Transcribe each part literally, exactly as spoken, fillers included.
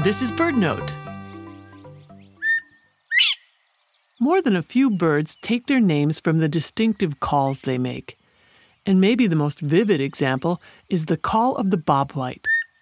This is BirdNote. More than a few birds take their names from the distinctive calls they make. And maybe the most vivid example is the call of the bobwhite.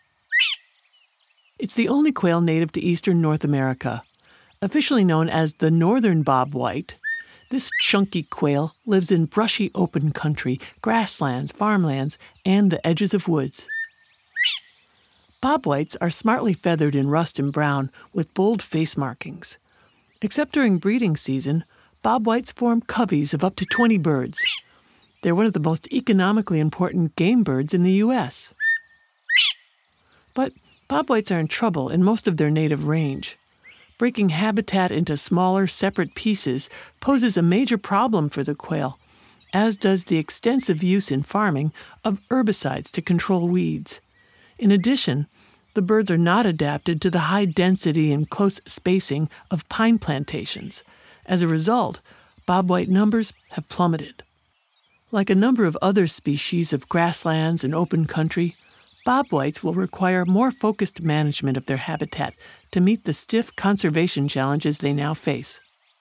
It's the only quail native to eastern North America. Officially known as the northern bobwhite, this chunky quail lives in brushy open country, grasslands, farmlands, and the edges of woods. Bobwhites are smartly feathered in rust and brown with bold face markings. Except during breeding season, bobwhites form coveys of up to twenty birds. They're one of the most economically important game birds in the U S. But bobwhites are in trouble in most of their native range. Breaking habitat into smaller, separate pieces poses a major problem for the quail, as does the extensive use in farming of herbicides to control weeds. In addition, the birds are not adapted to the high density and close spacing of pine plantations. As a result, bobwhite numbers have plummeted. Like a number of other species of grasslands and open country, bobwhites will require more focused management of their habitat to meet the stiff conservation challenges they now face.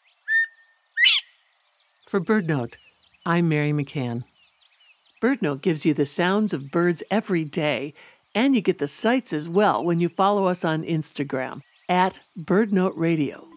For BirdNote, I'm Mary McCann. BirdNote gives you the sounds of birds every day, and you get the sights as well when you follow us on Instagram, at BirdNote Radio.